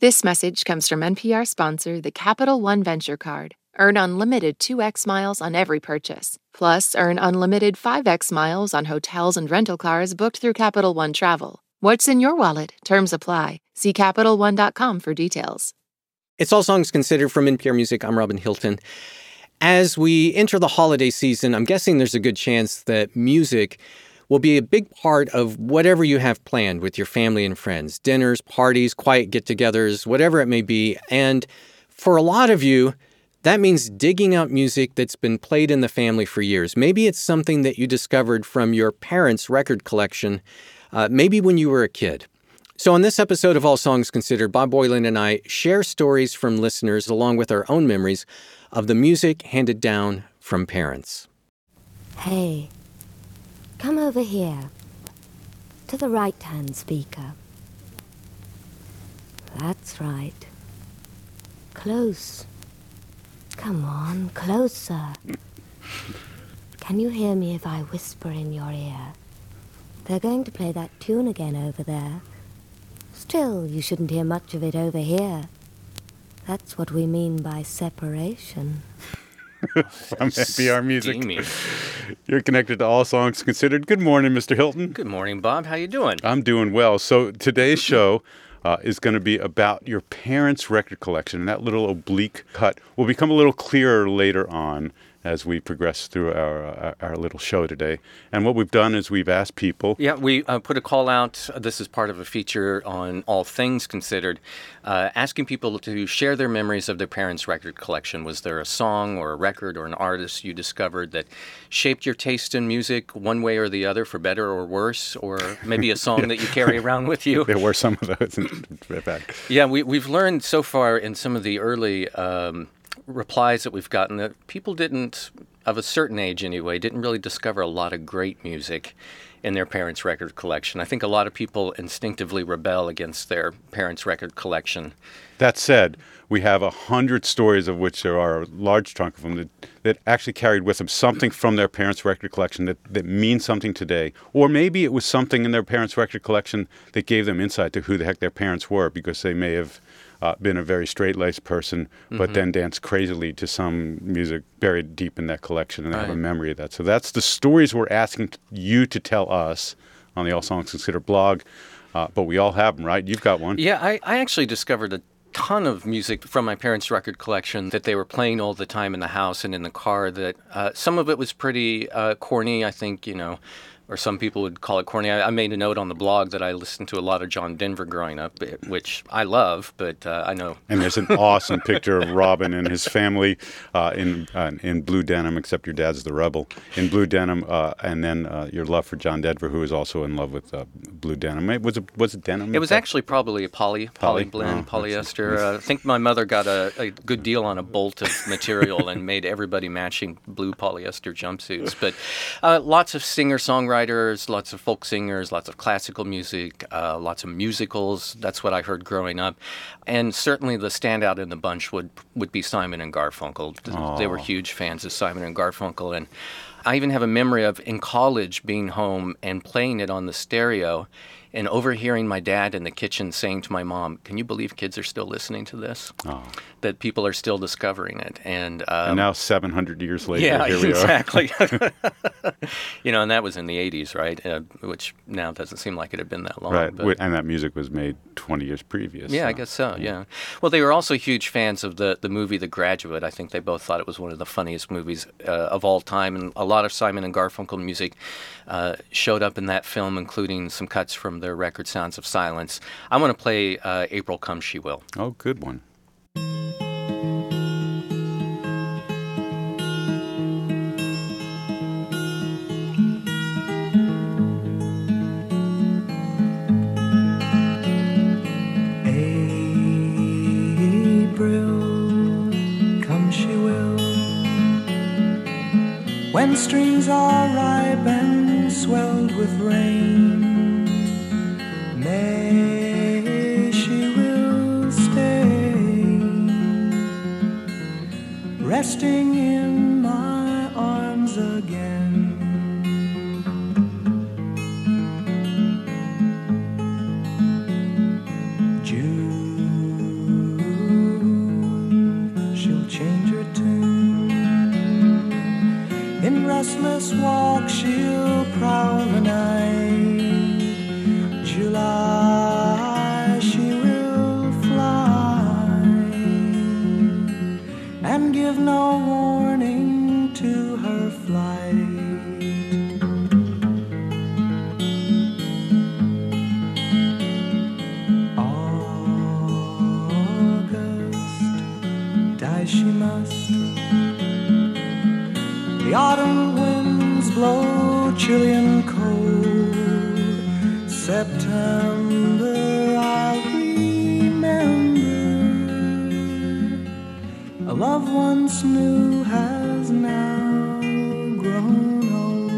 This message comes from NPR sponsor, the Capital One Venture Card. Earn unlimited 2x miles on every purchase. Plus, earn unlimited 5x miles on hotels and rental cars booked through Capital One Travel. What's in your wallet? Terms apply. See CapitalOne.com for details. It's All Songs Considered from NPR Music. I'm Robin Hilton. As we enter the holiday season, I'm guessing there's a good chance that music will be a big part of whatever you have planned with your family and friends. Dinners, parties, quiet get-togethers, whatever it may be. And for a lot of you, that means digging out music that's been played in the family for years. Maybe it's something that you discovered from your parents' record collection, maybe when you were a kid. So on this episode of All Songs Considered, Bob Boilen and I share stories from listeners along with our own memories of the music handed down from parents. Hey, come over here, to the right-hand speaker. That's right. Close. Come on, closer. Can you hear me if I whisper in your ear? They're going to play that tune again over there. Still, you shouldn't hear much of it over here. That's what we mean by separation. From NPR Music. Steamy. You're connected to All Songs Considered. Good morning, Mr. Hilton. Good morning, Bob. How you doing? I'm doing well. So today's show is going to be about your parents' record collection. And that little oblique cut will become a little clearer later on as we progress through our little show today. And what we've done is we've asked people. Yeah, we put a call out. This is part of a feature on All Things Considered, asking people to share their memories of their parents' record collection. Was there a song or a record or an artist you discovered that shaped your taste in music one way or the other, for better or worse, or maybe a song that you carry around with you? There were some of those in fact. Yeah, we've learned so far in some of the early replies that we've gotten that people didn't, of a certain age anyway, didn't really discover a lot of great music in their parents' record collection. I think a lot of people instinctively rebel against their parents' record collection. That said, we have 100 stories, of which there are a large chunk of them that actually carried with them something from their parents' record collection that means something today. Or maybe it was something in their parents' record collection that gave them insight to who the heck their parents were, because they may have been a very straight-laced person, but then danced crazily to some music buried deep in that collection, and they have a memory of that. So that's the stories we're asking you to tell us on the All Songs Considered blog, but we all have them, right? You've got one. Yeah, I actually discovered a ton of music from my parents' record collection that they were playing all the time in the house and in the car. That some of it was pretty corny, I think, or some people would call it corny. I made a note on the blog that I listened to a lot of John Denver growing up, which I love, but I know. And there's an awesome picture of Robin and his family in blue denim, except your dad's the rebel, in blue denim, and then your love for John Denver, who is also in love with blue denim. Was it denim? It was actually probably a poly blend, polyester. I think my mother got a good deal on a bolt of material and made everybody matching blue polyester jumpsuits. But lots of singer-songwriters, lots of folk singers, lots of classical music, lots of musicals. That's what I heard growing up. And certainly the standout in the bunch would be Simon and Garfunkel. Aww. They were huge fans of Simon and Garfunkel. And I even have a memory of in college being home and playing it on the stereo and overhearing my dad in the kitchen saying to my mom, "Can you believe kids are still listening to this? Oh. That people are still discovering it." And now 700 years later, yeah, here we exactly. And that was in the 80s, right? Which now doesn't seem like it had been that long. Right, but and that music was made 20 years previous. yeah, I guess so, yeah. Well, they were also huge fans of the movie The Graduate. I think they both thought it was one of the funniest movies of all time, and a lot of Simon and Garfunkel music showed up in that film, including some cuts from their record Sounds of Silence. I want to play April Come She Will. Oh, good one. When strings are ripe and swelled with rain, May she will stay, resting in my arms again. June restless walk she'll prowl the night. July she will fly and give no warning to her flight. She must. The autumn winds blow chilly and cold. September I'll remember. A love once new has now grown old.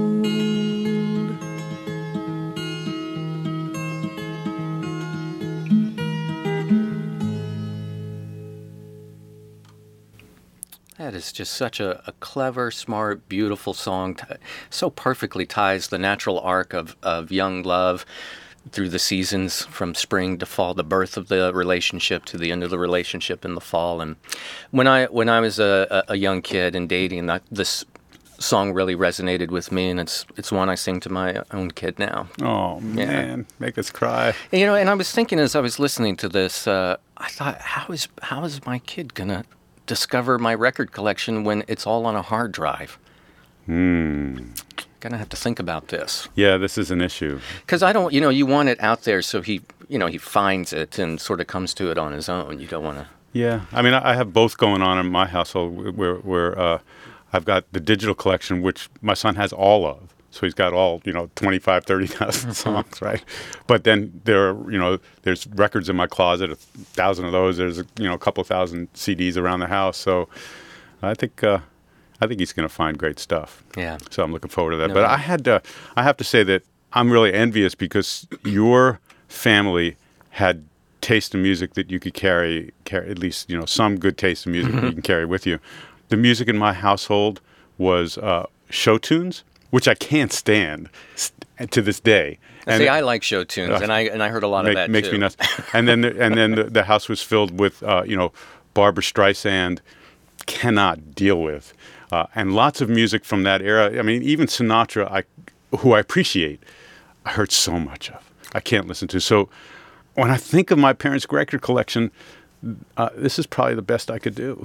That is just such a clever, smart, beautiful song. So perfectly ties the natural arc of young love through the seasons from spring to fall, the birth of the relationship to the end of the relationship in the fall. And when I was a young kid and dating, this song really resonated with me, and it's one I sing to my own kid now. Oh, man, make us cry. And, and I was thinking as I was listening to this, I thought, how is my kid gonna discover my record collection when it's all on a hard drive? Gonna have to think about this. Yeah, this is an issue. Because I don't, you want it out there so he finds it and sort of comes to it on his own. You don't want to. Yeah, I mean, I have both going on in my household where I've got the digital collection, which my son has all of. So he's got all, 25, 30,000 songs, right? But then there's records in my closet, 1,000 of those. There's, a couple thousand CDs around the house. So I think he's going to find great stuff. Yeah. So I'm looking forward to that. But I have to say that I'm really envious because your family had taste in music that you could carry at least, some good taste in music that you can carry with you. The music in my household was show tunes, which I can't stand to this day. And I like show tunes, and I heard a lot of that makes too. me nuts. And then the house was filled with Barbra Streisand, cannot deal with, and lots of music from that era. I mean, even Sinatra, who I appreciate, I heard so much of. I can't listen to. So when I think of my parents' record collection, this is probably the best I could do.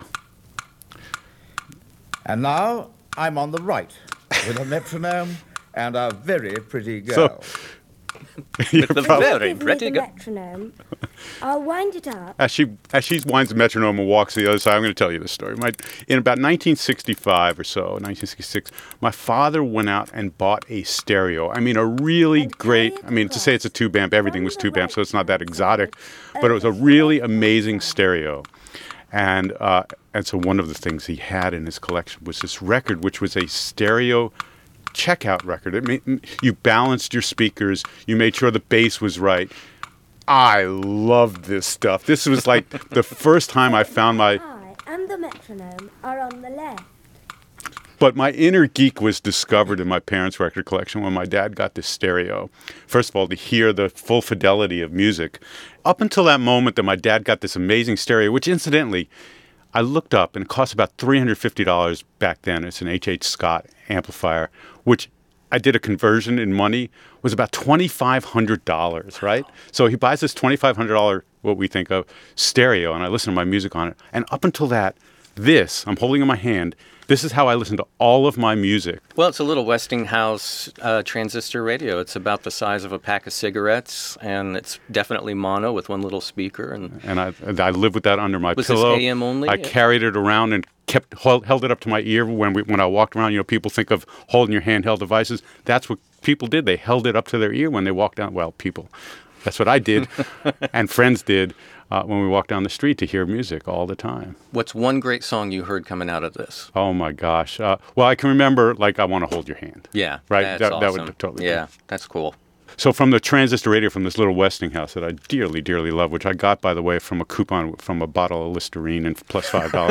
And now I'm on the right with a metronome and a very pretty girl. With the very Give me pretty the metronome. I'll wind it up. As she winds the metronome and walks to the other side, I'm going to tell you this story. In about 1965 or so, 1966, my father went out and bought a stereo. I mean, a really great, to say it's a tube amp, everything was tube amp, so it's not that exotic, but it was a really amazing stereo. And so one of the things he had in his collection was this record, which was a stereo checkout record. You balanced your speakers. You made sure the bass was right. I loved this stuff. This was like the first time I found my... I and the metronome are on the left. But my inner geek was discovered in my parents' record collection when my dad got this stereo. First of all, to hear the full fidelity of music. Up until that moment that my dad got this amazing stereo, which incidentally, I looked up and it cost about $350 back then. It's an H.H. Scott amplifier, which I did a conversion in money, was about $2,500, right? So he buys this $2,500, what we think of, stereo, and I listen to my music on it. And up until that, I'm holding in my hand, this is how I listen to all of my music. Well, it's a little Westinghouse transistor radio. It's about the size of a pack of cigarettes, and it's definitely mono with one little speaker. And I lived with that under my was pillow. Was this AM only? I carried it around and held it up to my ear when I walked around. People think of holding your handheld devices. That's what people did. They held it up to their ear when they walked down. Well, people. That's what I did, and friends did. When we walk down the street to hear music all the time. What's one great song you heard coming out of this? Oh my gosh! Well, I can remember "I Want to Hold Your Hand." Yeah, right. That's That awesome. would totally. Yeah, that's cool. So from the transistor radio from this little Westinghouse that I dearly, dearly love, which I got by the way from a coupon from a bottle of Listerine and plus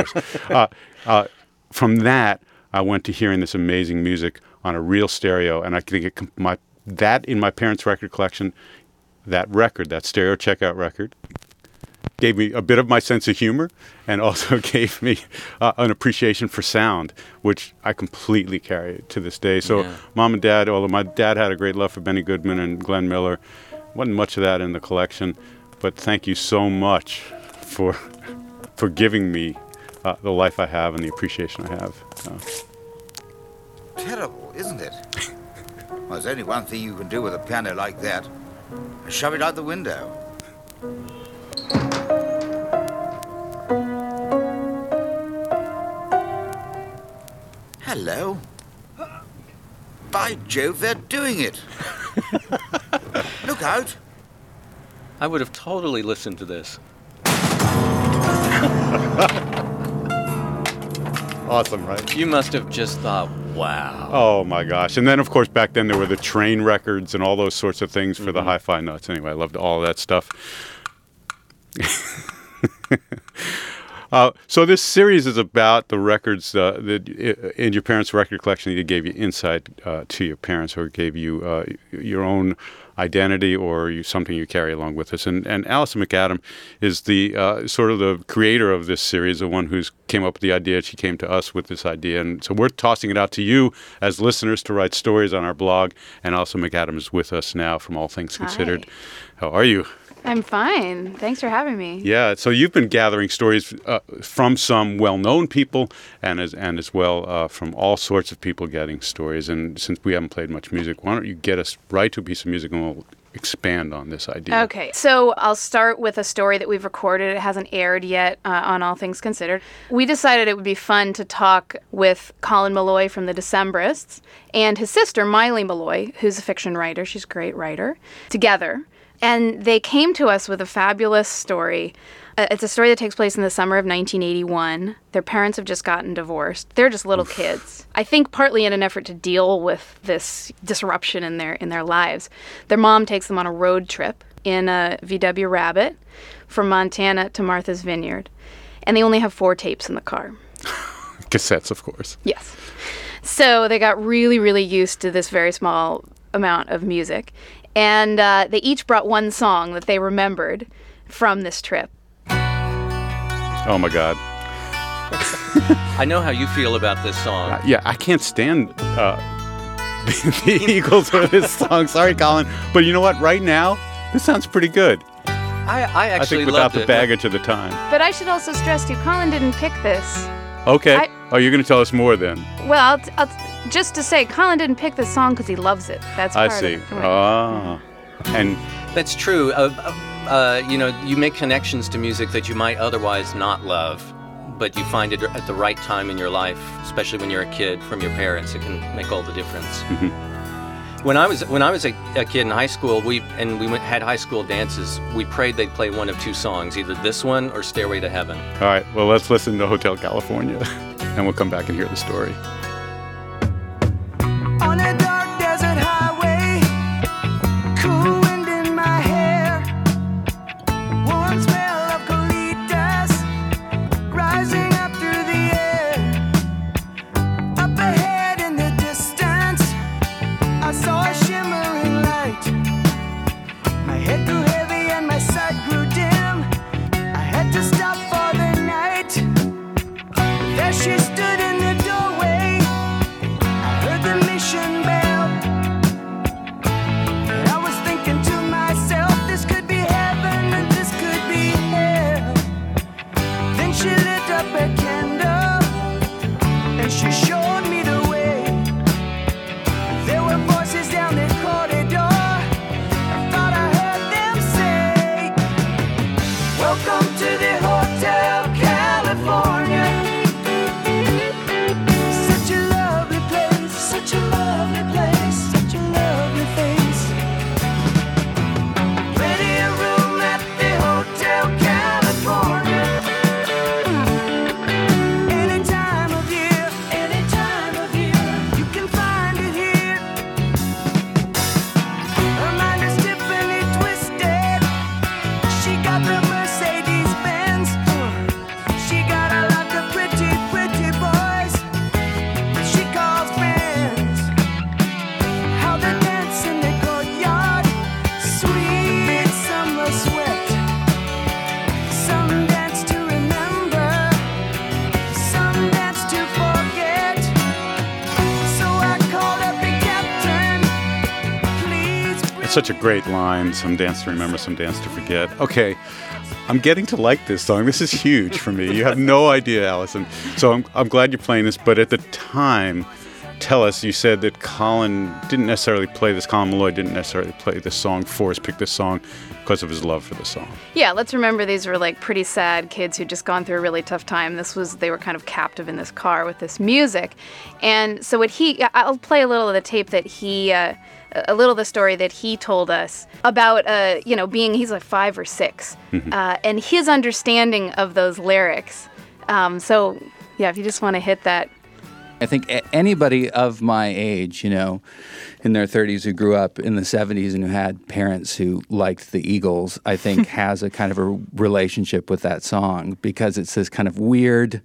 $5. From that, I went to hearing this amazing music on a real stereo, and I think that in my parents' record collection, that stereo checkout record. gave me a bit of my sense of humor and also gave me an appreciation for sound, which I completely carry to this day. So Mom and Dad, although my dad had a great love for Benny Goodman and Glenn Miller, wasn't much of that in the collection, but thank you so much for giving me the life I have and the appreciation I have. Terrible, isn't it? Well, there's only one thing you can do with a piano like that. Shove it out the window. Hello. By Jove, they're doing it. Look out. I would have totally listened to this. Awesome, right? You must have just thought, wow. Oh my gosh. And then of course back then there were the train records and all those sorts of things for the hi-fi nuts. Anyway, I loved all that stuff. So this series is about the records that in your parents' record collection that gave you insight to your parents or gave you your own identity or something you carry along with us. And Alison McAdam is the sort of the creator of this series, the one who's came up with the idea. She came to us with this idea. And so we're tossing it out to you as listeners to write stories on our blog. And Alison McAdam is with us now from All Things Considered. Hi. How are you? I'm fine. Thanks for having me. Yeah, so you've been gathering stories from some well-known people and as well from all sorts of people getting stories. And since we haven't played much music, why don't you get us right to a piece of music and we'll expand on this idea. Okay, so I'll start with a story that we've recorded. It hasn't aired yet on All Things Considered. We decided it would be fun to talk with Colin Meloy from the Decemberists and his sister, Miley Meloy, who's a fiction writer. She's a great writer, together. And they came to us with a fabulous story. It's a story that takes place in the summer of 1981. Their parents have just gotten divorced. They're just little kids. I think partly in an effort to deal with this disruption in their lives. Their mom takes them on a road trip in a VW Rabbit from Montana to Martha's Vineyard. And they only have 4 tapes in the car. Cassettes, of course. Yes. So they got really, really used to this very small amount of music. And they each brought one song that they remembered from this trip. Oh, my God. I know how you feel about this song. Yeah, I can't stand the Eagles or this song. Sorry, Colin. But you know what? Right now, this sounds pretty good. I actually think without loved the it. baggage of the time. But I should also stress to you, Colin didn't pick this. Okay. You're going to tell us more then. Well, just to say, Colin didn't pick this song because he loves it. That's part I see. of it. And That's true. You make connections to music that you might otherwise not love, but you find it at the right time in your life, especially when you're a kid, from your parents. It can make all the difference. Mm-hmm. When I was a kid in high school, had high school dances. We prayed they'd play one of 2 songs, either this one or Stairway to Heaven. all right, well, let's listen to Hotel California, and we'll come back and hear the story. On a dark desert highway, cool wind in my hair, warm smell of colitas rising up through the air. Up ahead in the distance, I saw a shimmering light. My head grew heavy and my sight grew dim. I had to stop for the night. There she stood in the doorway. I heard the mission bell. And I was thinking to myself, this could be heaven and this could be hell. Then she lit up a candle and she showed me the way. There were voices down the corridor. I thought I heard them say, welcome to the Hotel California. Such a lovely place, such a lovely place, such a lovely face. Plenty of room at the Hotel California. Any time of year, you can find it here. Her mind is Tiffany twisted. She got the Mercedes Benz. such a great line. Some dance to remember, some dance to forget. Okay, I'm getting to like this song. This is huge for me. You have no idea, Allison. So I'm glad you're playing this. But at the time, tell us, you said that Colin didn't necessarily play this. Colin Meloy didn't necessarily play this song. Forrest picked this song because of his love for the song. Yeah, let's remember these were like pretty sad kids who'd just gone through a really tough time. They were kind of captive in this car with this music. And so I'll play a little of the tape that a little of the story that he told us about, he's like 5 or 6, and his understanding of those lyrics. So, yeah, if you just want to hit that. I think anybody of my age, in their 30s who grew up in the 70s and who had parents who liked the Eagles, I think has a kind of a relationship with that song because it's this kind of weird,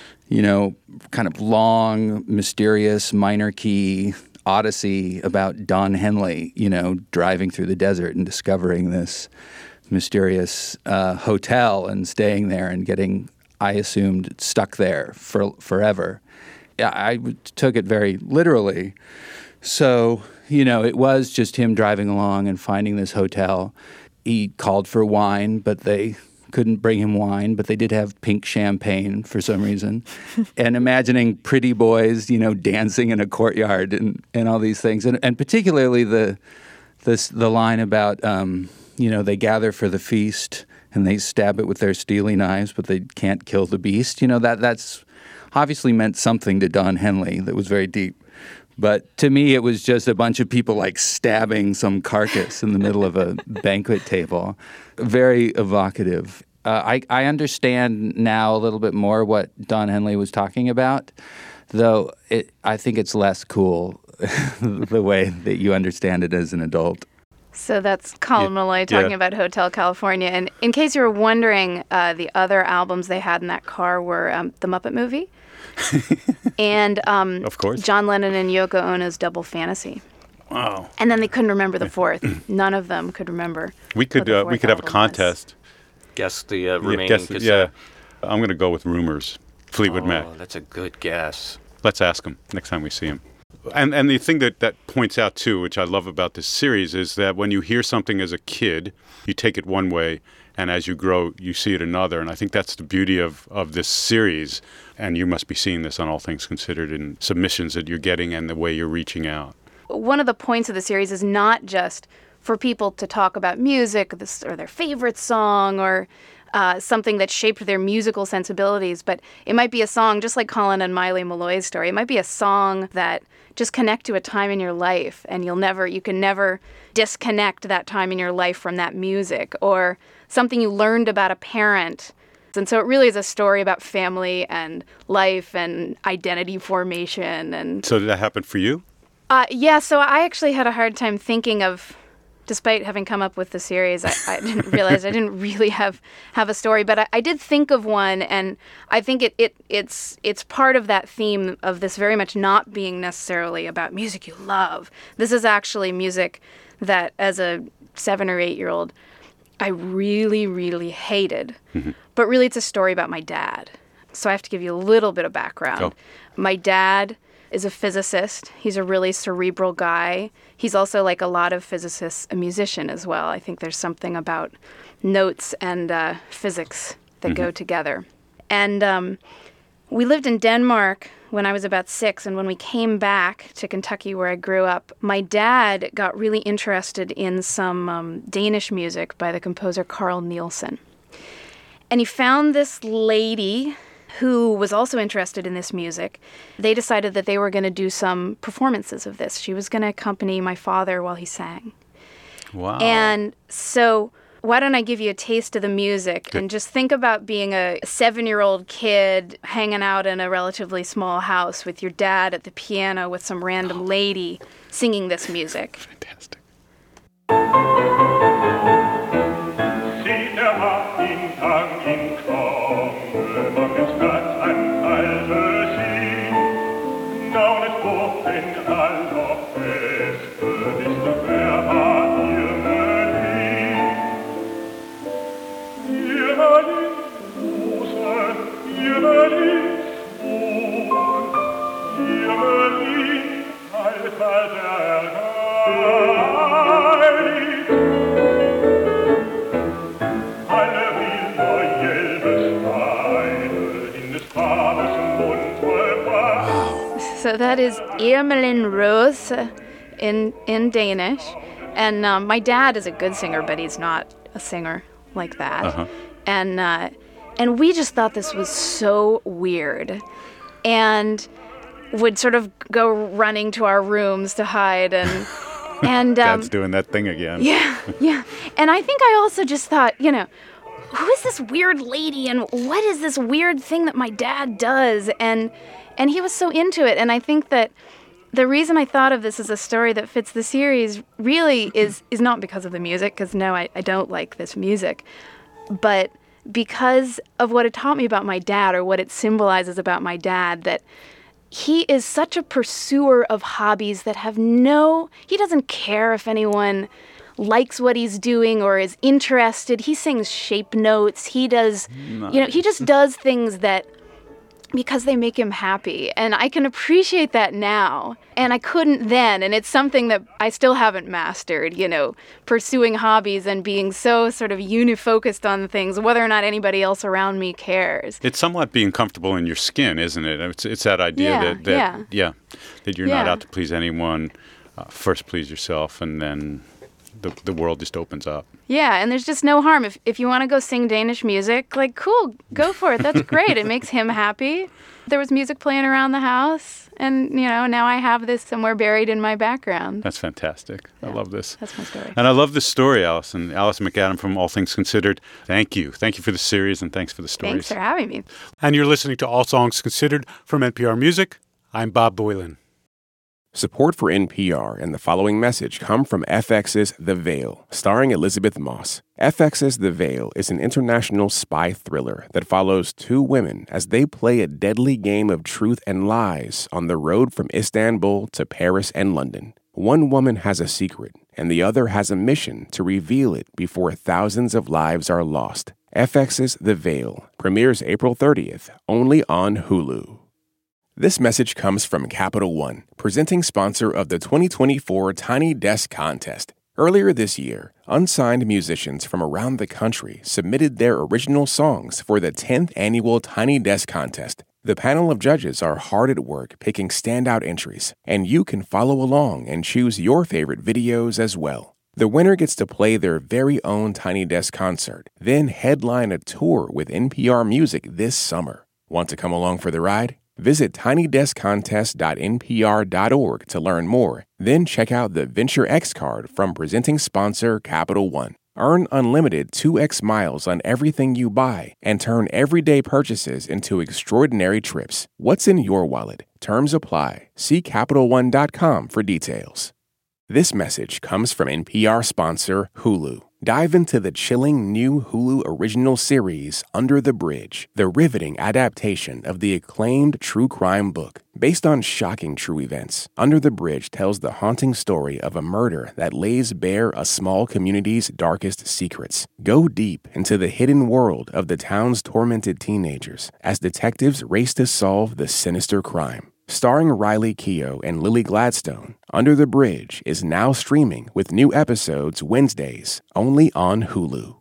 kind of long, mysterious, minor key odyssey about Don Henley, driving through the desert and discovering this mysterious hotel and staying there and getting, I assumed, stuck there forever. I took it very literally. So, it was just him driving along and finding this hotel. He called for wine, but they couldn't bring him wine, but they did have pink champagne for some reason. And imagining pretty boys, dancing in a courtyard and all these things. And particularly the line about, they gather for the feast and they stab it with their steely knives, but they can't kill the beast. That's obviously meant something to Don Henley that was very deep. But to me, it was just a bunch of people like stabbing some carcass in the middle of a banquet table. Very evocative. I understand now a little bit more what Don Henley was talking about, though I think it's less cool the way that you understand it as an adult. So that's Colin Meloy talking about Hotel California. And in case you were wondering, the other albums they had in that car were The Muppet Movie and of course, John Lennon and Yoko Ono's Double Fantasy. Wow. And then they couldn't remember the fourth. None of them could remember. We could have a contest. Guess the remaining cassette. I'm going to go with Rumors, Fleetwood Mac. Oh, that's a good guess. Let's ask him next time we see him. And the thing that points out, too, which I love about this series, is that when you hear something as a kid, you take it one way, and as you grow, you see it another. And I think that's the beauty of this series. And you must be seeing this on All Things Considered in submissions that you're getting and the way you're reaching out. One of the points of the series is not just for people to talk about music or their favorite song or something that shaped their musical sensibilities, but it might be a song, just like Colin and Miley Meloy's story, it might be a song that just connect to a time in your life, and you can never disconnect that time in your life from that music, or something you learned about a parent. And so it really is a story about family and life and identity formation. And so did that happen for you? Yeah, so I actually had a hard time thinking of, despite having come up with the series, I didn't realize I didn't really have a story, but I did think of one, and I think it's part of that theme of this very much not being necessarily about music you love. This is actually music that, as a 7 or 8-year-old, I really, really hated. Mm-hmm. But really, it's a story about my dad. So I have to give you a little bit of background. Go. My dad is a physicist. He's a really cerebral guy. He's also, like a lot of physicists, a musician as well. I think there's something about notes and physics that go together. And we lived in Denmark when I was about 6, and when we came back to Kentucky where I grew up, my dad got really interested in some Danish music by the composer Carl Nielsen. And he found this lady who was also interested in this music. They decided that they were going to do some performances of this. She was going to accompany my father while he sang. Wow. And so why don't I give you a taste of the music and just think about being a 7-year-old kid hanging out in a relatively small house with your dad at the piano with some random lady singing this music. Fantastic. Alter So that is Irmelin Rose in Danish. And my dad is a good singer, but he's not a singer like that. Uh-huh. And we just thought this was so weird, and would sort of go running to our rooms to hide, and Dad's doing that thing again. yeah. And I think I also just thought, who is this weird lady, and what is this weird thing that my dad does? And he was so into it, and I think that the reason I thought of this as a story that fits the series really is not because of the music, because no, I don't like this music, but because of what it taught me about my dad, or what it symbolizes about my dad, that he is such a pursuer of hobbies that he doesn't care if anyone likes what he's doing or is interested. He sings shape notes. He does, he just does things that, because they make him happy. And I can appreciate that now. And I couldn't then. And it's something that I still haven't mastered, pursuing hobbies and being so sort of unifocused on things, whether or not anybody else around me cares. It's somewhat being comfortable in your skin, isn't it? It's that idea that you're not out to please anyone. First please yourself, and then the world just opens up. Yeah, and there's just no harm. If you want to go sing Danish music, cool, go for it. That's great. It makes him happy. There was music playing around the house, and, now I have this somewhere buried in my background. That's fantastic. Yeah, I love this. That's my story. And I love this story, Allison. Allison McAdam from All Things Considered. Thank you. Thank you for the series, and thanks for the stories. Thanks for having me. And you're listening to All Songs Considered from NPR Music. I'm Bob Boylan. Support for NPR and the following message come from FX's The Veil, starring Elizabeth Moss. FX's The Veil is an international spy thriller that follows two women as they play a deadly game of truth and lies on the road from Istanbul to Paris and London. One woman has a secret, and the other has a mission to reveal it before thousands of lives are lost. FX's The Veil premieres April 30th, only on Hulu. This message comes from Capital One, presenting sponsor of the 2024 Tiny Desk Contest. Earlier this year, unsigned musicians from around the country submitted their original songs for the 10th annual Tiny Desk Contest. The panel of judges are hard at work picking standout entries, and you can follow along and choose your favorite videos as well. The winner gets to play their very own Tiny Desk concert, then headline a tour with NPR Music this summer. Want to come along for the ride? Visit tinydeskcontest.npr.org to learn more. Then check out the Venture X card from presenting sponsor Capital One. Earn unlimited 2x miles on everything you buy and turn everyday purchases into extraordinary trips. What's in your wallet? Terms apply. See CapitalOne.com for details. This message comes from NPR sponsor Hulu. Dive into the chilling new Hulu original series, Under the Bridge, the riveting adaptation of the acclaimed true crime book. Based on shocking true events, Under the Bridge tells the haunting story of a murder that lays bare a small community's darkest secrets. Go deep into the hidden world of the town's tormented teenagers as detectives race to solve the sinister crime. Starring Riley Keough and Lily Gladstone, Under the Bridge is now streaming with new episodes Wednesdays, only on Hulu.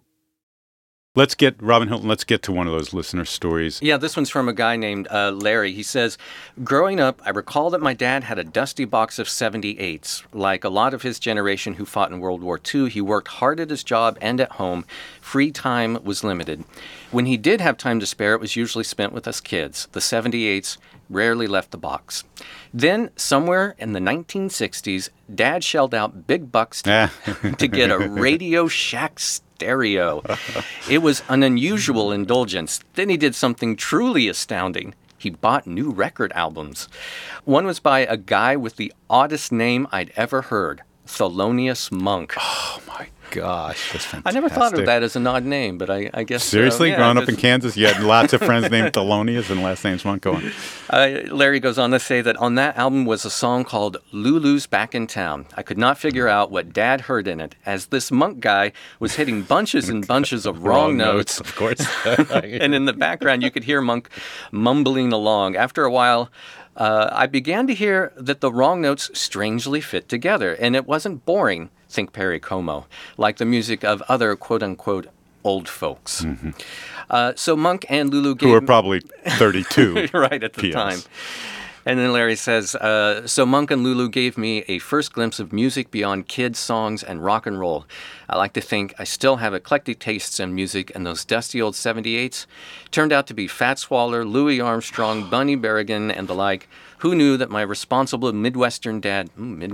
Robin Hilton, let's get to one of those listener stories. Yeah, this one's from a guy named Larry. He says, growing up, I recall that my dad had a dusty box of 78s. Like a lot of his generation who fought in World War II, he worked hard at his job and at home. Free time was limited. When he did have time to spare, it was usually spent with us kids. The 78s rarely left the box. Then, somewhere in the 1960s, Dad shelled out big bucks to get a Radio Shack stereo. It was an unusual indulgence. Then he did something truly astounding. He bought new record albums. One was by a guy with the oddest name I'd ever heard, Thelonious Monk. Oh, my gosh, that's fantastic. I never thought of that as an odd name, but I guess... Seriously? Growing up in Kansas, you had lots of friends named Thelonious and last name's Monk. Go on. Larry goes on to say that on that album was a song called Lulu's Back in Town. I could not figure out what Dad heard in it, as this Monk guy was hitting bunches and bunches of wrong notes. Of course. And in the background, you could hear Monk mumbling along. After a while... I began to hear that the wrong notes strangely fit together, and it wasn't boring, think Perry Como, like the music of other quote-unquote old folks. Mm-hmm. So Monk and Lulu gave... Who were probably 32. Right at the time. And then Larry says, so Monk and Lulu gave me a first glimpse of music beyond kids, songs, and rock and roll. I like to think I still have eclectic tastes in music, and those dusty old 78s turned out to be Fats Waller, Louis Armstrong, Bunny Berrigan, and the like. Who knew that my responsible Midwestern dad,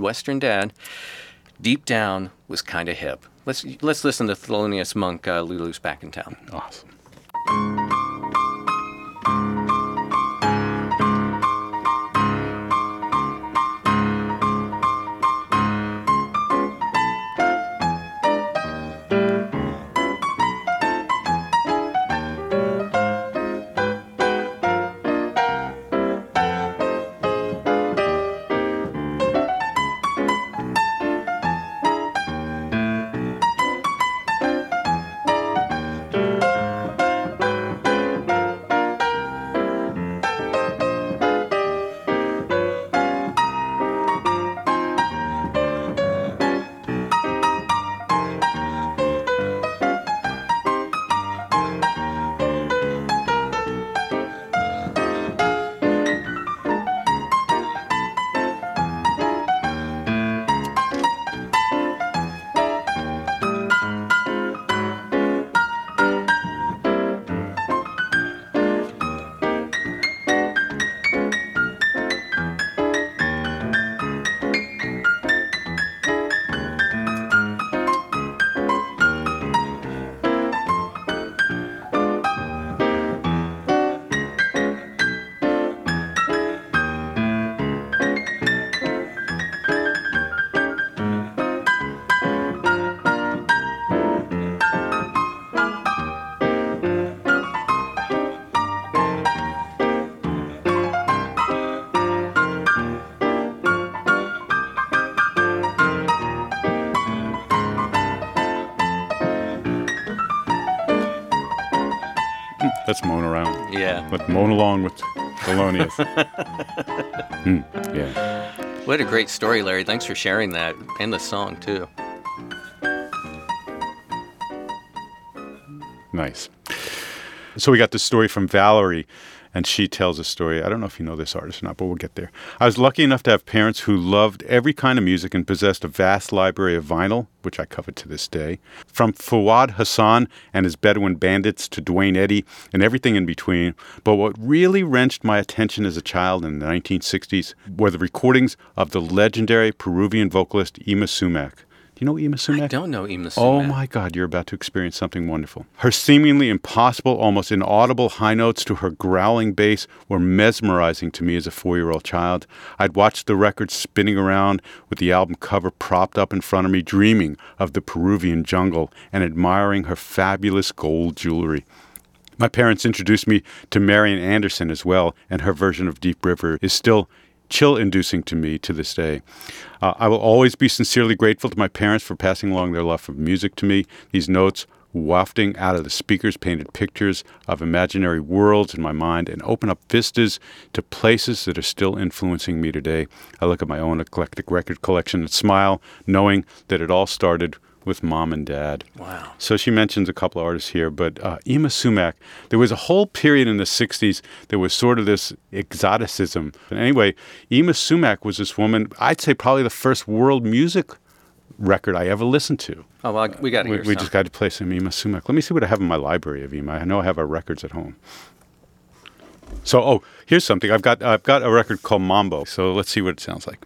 deep down was kind of hip. Let's listen to Thelonious Monk, Lulu's Back in Town. Awesome. Let's moan around. Yeah. Let's moan along with Thelonious. Yeah. What a great story, Larry. Thanks for sharing that. And the song, too. Nice. So we got this story from Valerie, and she tells a story. I don't know if you know this artist or not, but we'll get there. I was lucky enough to have parents who loved every kind of music and possessed a vast library of vinyl, which I covet to this day. From Fawad Hassan and his Bedouin Bandits to Duane Eddy and everything in between. But what really wrenched my attention as a child in the 1960s were the recordings of the legendary Peruvian vocalist Yma Sumac. Do you know Yma Sumac? I don't know Yma Sumac. Oh my God, you're about to experience something wonderful. Her seemingly impossible, almost inaudible high notes to her growling bass were mesmerizing to me as a 4-year-old child. I'd watch the record spinning around with the album cover propped up in front of me, dreaming of the Peruvian jungle and admiring her fabulous gold jewelry. My parents introduced me to Marian Anderson as well, and her version of Deep River is still chill-inducing to me to this day. I will always be sincerely grateful to my parents for passing along their love of music to me. These notes wafting out of the speakers painted pictures of imaginary worlds in my mind and open up vistas to places that are still influencing me today. I look at my own eclectic record collection and smile, knowing that it all started with Mom and Dad. Wow. So she mentions a couple of artists here, but Yma Sumac, there was a whole period in the 60s that was sort of this exoticism. But anyway, Yma Sumac was this woman, I'd say probably the first world music record I ever listened to. Oh, well, we got to hear We just got to play some Yma Sumac. Let me see what I have in my library of Yma. I know I have our records at home. So, here's something. I've got a record called Mambo. So let's see what it sounds like.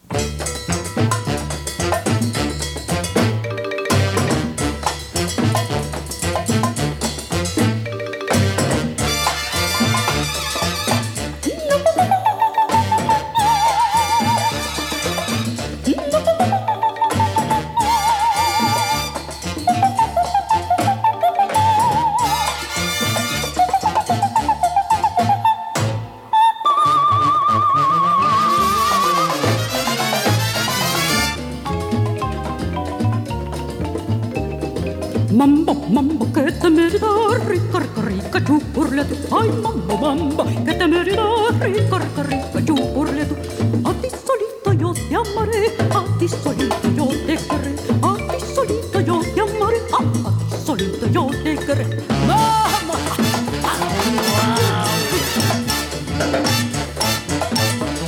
Mambo, mambo, que te merida, rica, rica, rica, chupurle tu. Ay, mambo, mambo, que te merida, rica, rica, rica, chupurle tu. A ti solito yo te amaré, a ti solito yo te querré, a ti solito yo te amaré, a ti solito yo te querré. Mambo.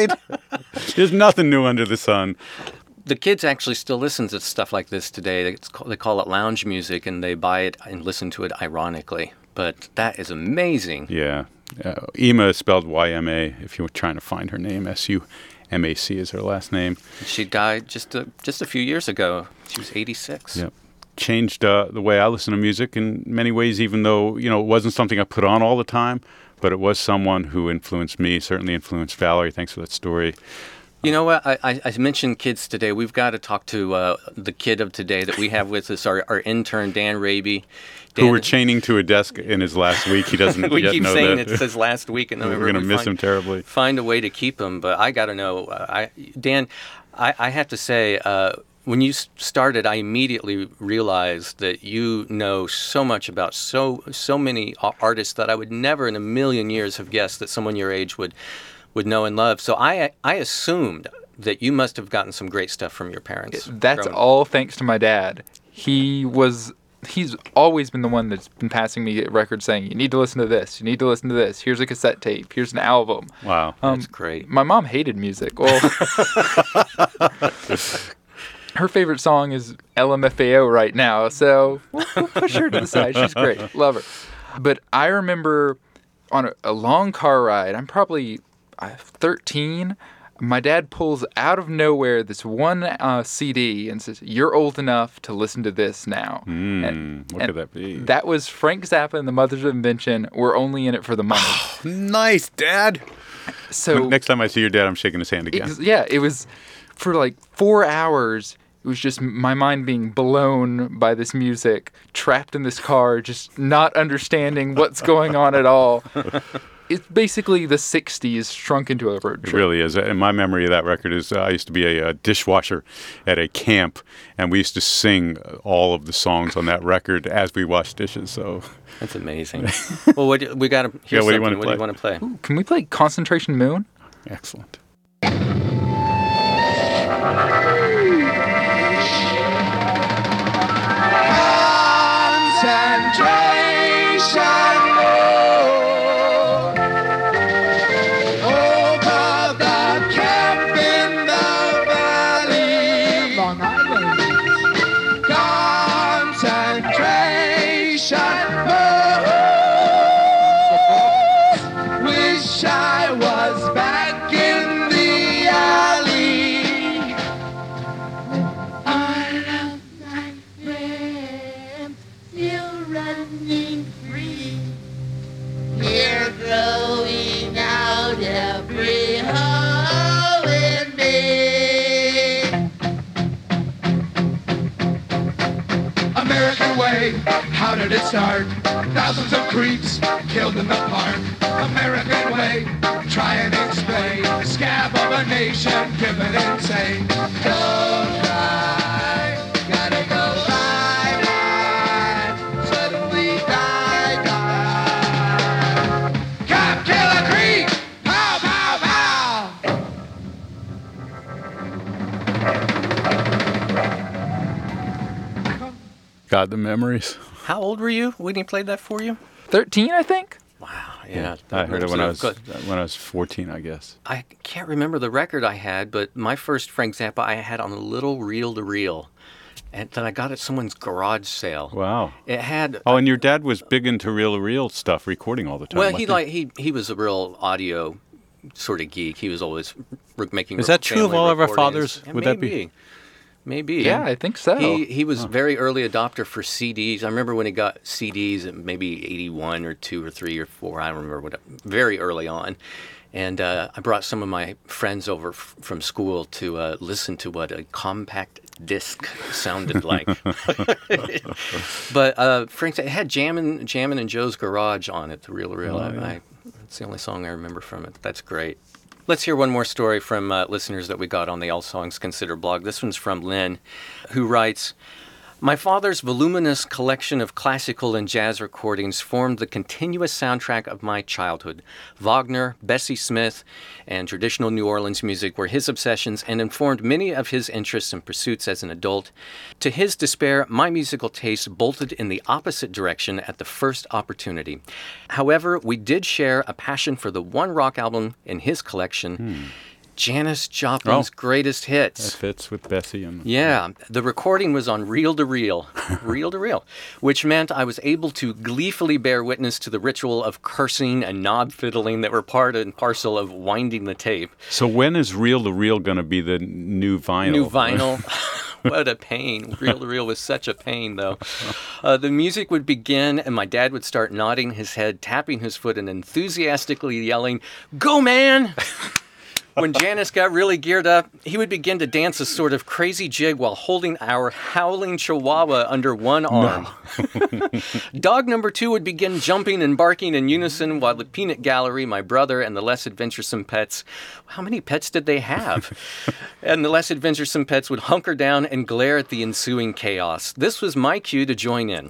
right? There's nothing new under the sun. The kids actually still listen to stuff like this today. They call it lounge music, and they buy it and listen to it ironically. But that is amazing. Yeah. Ema is spelled Y-M-A, if you were trying to find her name. S-U-M-A-C is her last name. She died just a few years ago. She was 86. Yep. Changed the way I listen to music in many ways, even though, it wasn't something I put on all the time, but it was someone who influenced me, certainly influenced Valerie. Thanks for that story. You know what? I mentioned kids today. We've got to talk to the kid of today that we have with us, our intern, Dan Raby. Who we're chaining to a desk in his last week. He doesn't we yet keep know saying that. it's his last week, and then we're going to miss him terribly. Find a way to keep him, but I got to know. Dan, I have to say, when you started, I immediately realized that you know so much about so many artists that I would never in a million years have guessed that someone your age would know and love. So I assumed that you must have gotten some great stuff from your parents. That's all thanks to my dad. He's always been the one that's been passing me records saying, you need to listen to this, you need to listen to this, here's a cassette tape, here's an album. Wow, that's great. My mom hated music. Well, her favorite song is LMFAO right now, so we'll push her to the side. She's great. Love her. But I remember on a long car ride, I'm probably 13, my dad pulls out of nowhere this one CD and says, you're old enough to listen to this now. What could that be? That was Frank Zappa and the Mothers of Invention. We're only in it for the money. Oh, nice, Dad. So next time I see your dad, I'm shaking his hand again. It was for like 4 hours. It was just my mind being blown by this music, trapped in this car, just not understanding what's going on at all. It's basically the 60s shrunk into a road trip. It really is. And my memory of that record is I used to be a dishwasher at a camp, and we used to sing all of the songs on that record as we washed dishes. So that's amazing. Well, we got to hear something. What do you want to play? Ooh, can we play Concentration Moon? Excellent. How did it start? Thousands of creeps killed in the park. American way, try and explain. Scab of a nation, driven insane. Don't try, gotta go bye-bye. Suddenly die. Cop, kill a creep! Pow, pow, pow! God, the memories. How old were you when he played that for you? 13, I think. Wow, yeah. I heard it when I was 14, I guess. I can't remember the record I had, but my first Frank Zappa I had on a little reel-to-reel, and that I got at someone's garage sale. Wow. It had. Oh, and your dad was big into reel-to-reel stuff, recording all the time. Well, he was a real audio sort of geek. He was always making. Is that true of all of our fathers? Yeah, Would that be? Maybe. Yeah, I think so. He was very early adopter for CDs. I remember when he got CDs at maybe 81 or 2 or 3 or 4. I don't remember what. Very early on. And I brought some of my friends over from school to listen to what a compact disc sounded like. But Frank, it had Jammin' in Joe's Garage on it, the reel-to-reel. That's the only song I remember from it. That's great. Let's hear one more story from listeners that we got on the All Songs Considered blog. This one's from Lynn, who writes, my father's voluminous collection of classical and jazz recordings formed the continuous soundtrack of my childhood. Wagner, Bessie Smith, and traditional New Orleans music were his obsessions and informed many of his interests and pursuits as an adult. To his despair, my musical taste bolted in the opposite direction at the first opportunity. However, we did share a passion for the one rock album in his collection. Janis Joplin's greatest hits. That fits with Bessie. Yeah, the recording was on reel-to-reel, reel-to-reel, which meant I was able to gleefully bear witness to the ritual of cursing and knob fiddling that were part and parcel of winding the tape. So when is reel-to-reel going to be the new vinyl? New vinyl. What a pain. Reel-to-reel was such a pain, though. The music would begin, and my dad would start nodding his head, tapping his foot, and enthusiastically yelling, "Go, man!" When Janis got really geared up, he would begin to dance a sort of crazy jig while holding our howling chihuahua under one arm. No. Dog number 2 would begin jumping and barking in unison while the peanut gallery, my brother, and the less adventuresome pets, how many pets did they have? And the less adventuresome pets would hunker down and glare at the ensuing chaos. This was my cue to join in.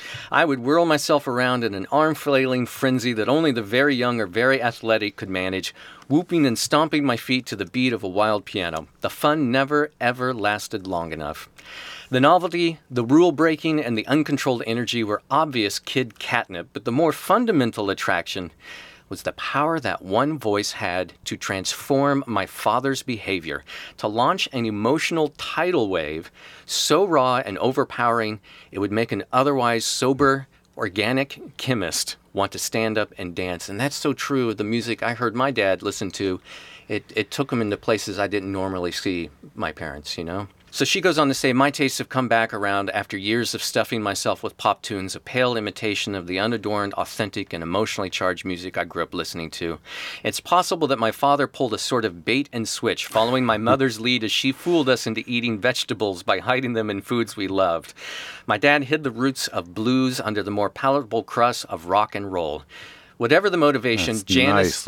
I would whirl myself around in an arm-flailing frenzy that only the very young or very athletic could manage, whooping and stomping my feet to the beat of a wild piano. The fun never, ever lasted long enough. The novelty, the rule-breaking, and the uncontrolled energy were obvious kid catnip, but the more fundamental attraction was the power that one voice had to transform my father's behavior, to launch an emotional tidal wave so raw and overpowering it would make an otherwise sober, organic chemist want to stand up and dance. And that's so true of the music I heard my dad listen to. It took him into places I didn't normally see my parents, you know? So she goes on to say, my tastes have come back around after years of stuffing myself with pop tunes, a pale imitation of the unadorned, authentic, and emotionally charged music I grew up listening to. It's possible that my father pulled a sort of bait and switch, following my mother's lead as she fooled us into eating vegetables by hiding them in foods we loved. My dad hid the roots of blues under the more palatable crust of rock and roll. Whatever the motivation, Janis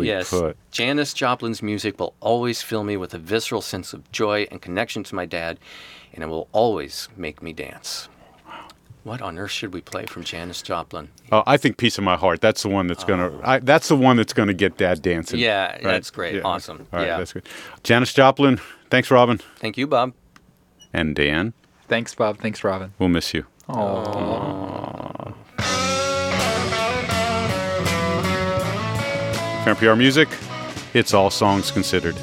Joplin's music will always fill me with a visceral sense of joy and connection to my dad, and it will always make me dance. What on earth should we play from Janis Joplin? Oh, I think "Piece of My Heart." That's the one that's that's the one that's gonna get Dad dancing. Yeah, right? That's great. Yeah. Awesome. All right, that's good. Janis Joplin. Thanks, Robin. Thank you, Bob. And Dan. Thanks, Bob. Thanks, Robin. We'll miss you. Aww. For NPR Music, it's All Songs Considered.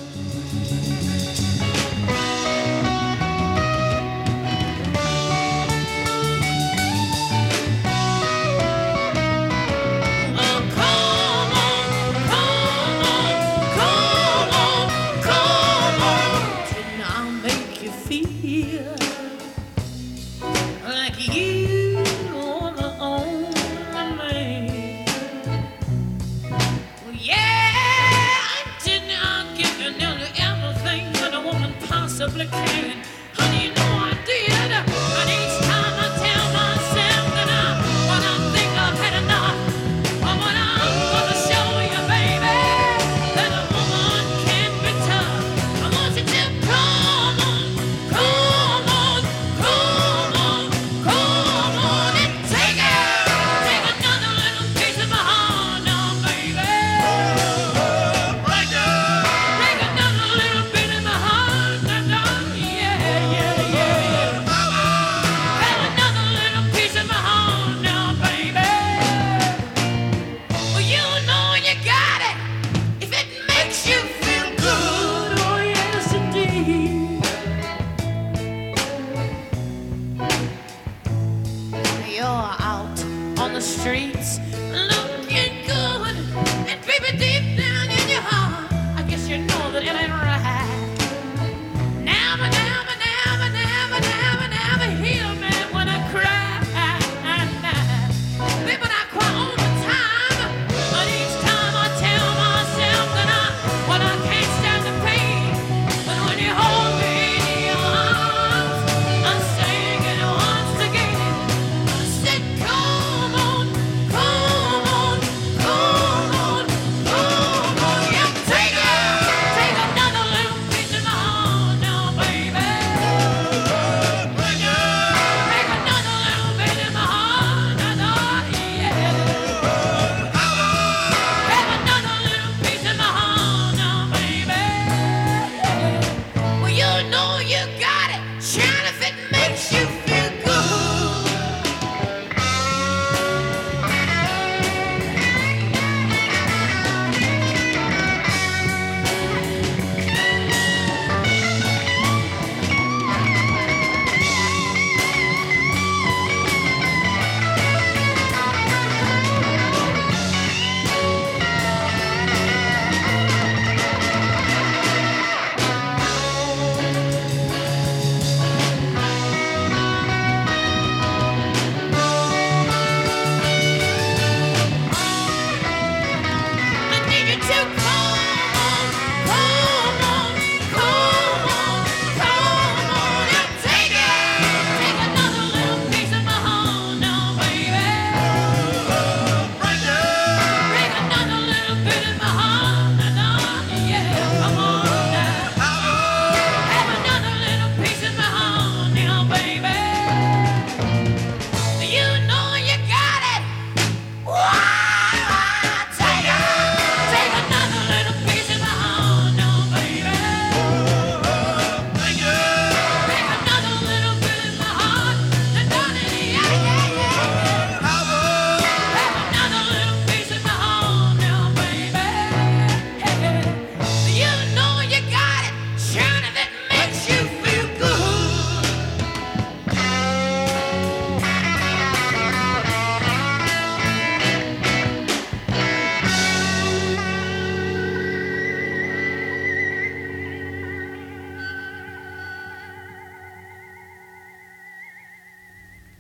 Come on,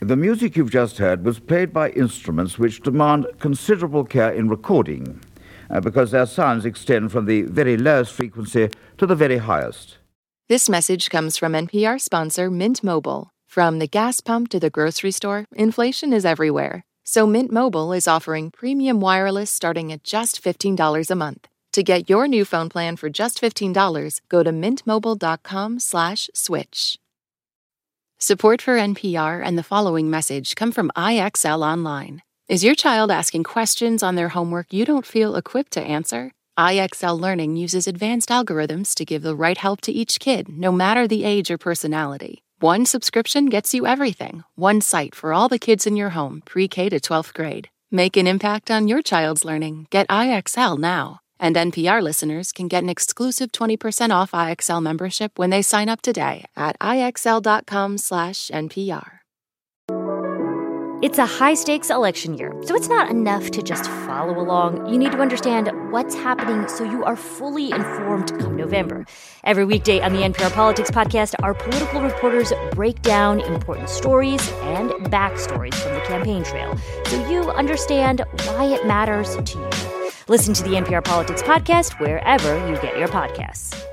The music you've just heard was played by instruments which demand considerable care in recording, because their sounds extend from the very lowest frequency to the very highest. This message comes from NPR sponsor Mint Mobile. From the gas pump to the grocery store, inflation is everywhere. So Mint Mobile is offering premium wireless starting at just $15 a month. To get your new phone plan for just $15, go to mintmobile.com/switch. Support for NPR and the following message come from IXL Online. Is your child asking questions on their homework you don't feel equipped to answer? IXL Learning uses advanced algorithms to give the right help to each kid, no matter the age or personality. One subscription gets you everything. One site for all the kids in your home, pre-K to 12th grade. Make an impact on your child's learning. Get IXL now. And NPR listeners can get an exclusive 20% off IXL membership when they sign up today at IXL.com/NPR. It's a high-stakes election year, so it's not enough to just follow along. You need to understand what's happening so you are fully informed come November. Every weekday on the NPR Politics Podcast, our political reporters break down important stories and backstories from the campaign trail so you understand why it matters to you. Listen to the NPR Politics Podcast wherever you get your podcasts.